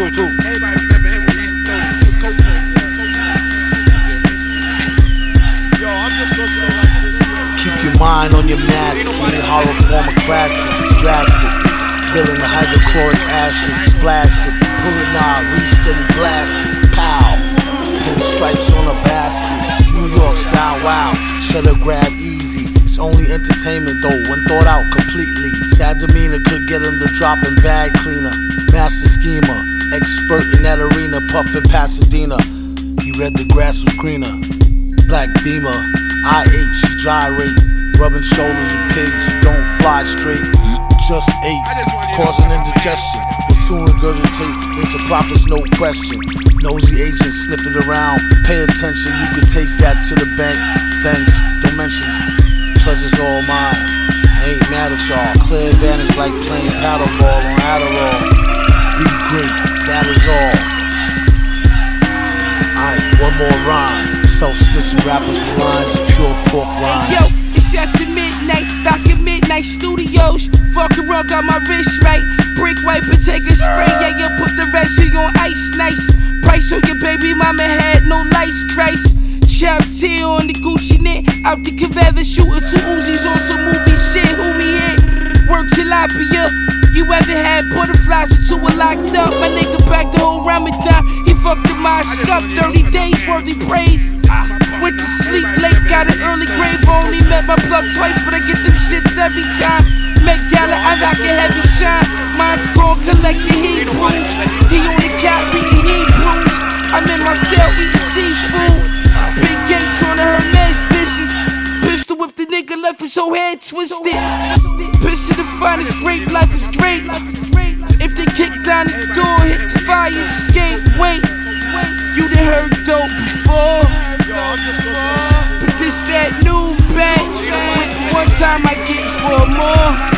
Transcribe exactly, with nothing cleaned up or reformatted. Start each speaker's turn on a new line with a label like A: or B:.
A: too, too.
B: Everybody remember him when he used to throw the coke. Yo, I'm just gonna say like this.
A: Keep your mind on your mask. Kid horror form of classic. It's drastic. Villain the hydrochloric acid. Splashed it. Pull it knob. Reached and blasted. Pow. Pinstripes on a basket. New York style, wow. Shutter grab easy. It's only entertainment though, when thought out completely. Sad demeanor could get him the drop and bag cleaner. Master schemer, expert in that arena, puffin' Pasadena. He read the grass was greener. Black beamer, I H, gyrate. Rubbing shoulders with pigs, don't fly straight. Just ate, causing indigestion. Will soon regurgitate into profits, no question. Nosy agent sniffing around. Pay attention, you can take that to the bank. Thanks, don't mention. Pleasure's all mine. I ain't mad at y'all. Clear advantage like playing paddleball on Adderall. Be great, that is all. Aight, one more rhyme. Self-snitching rappers' lines, pure pork lines.
C: Hey, yo, it's after midnight, Doctor Midnight Studios. Fuck around, got my wrist right. Brick wipe and take a spray. Yeah, you put the residue on ice, nice. Price on your baby mama had no lights, Christ. Chop T on the Gucci knit. Out the Caveva shooting two Uzis on some movie shit. Who me hit? Work tilapia. You ever had butterflies until we're locked up? My nigga back the whole Ramadan. He fucked the mosque up. thirty days worthy praise. Went to sleep late, got an early grave. Only met my plug twice, but I get them shits every time. Met Gala, I rock a heavy shine. Mine's gon' collect the Hebrews. He on the couch reading Hebrews. I'm in my cell eating seafood. Big Gates on the Hermes dishes. Pistol whip the nigga, left his whole head twisted. Pistol the finest, great life is great. If they kick down the door, hit the fire escape. Wait, you done heard dope before. But this that new batch. One time I get four more.